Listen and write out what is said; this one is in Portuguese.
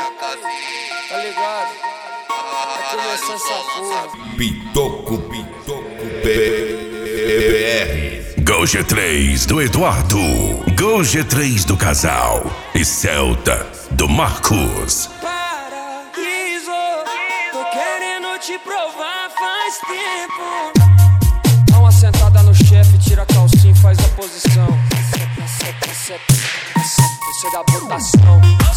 Tá ligado? Vai começar essa porra. Pitoco BR. Gol G3 do Eduardo, Gol G3 do Casal e Celta do Marcos. Paraíso, tô querendo te provar faz tempo. Dá uma sentada no chefe, tira a calcinha e faz a posição. Essa é da votação.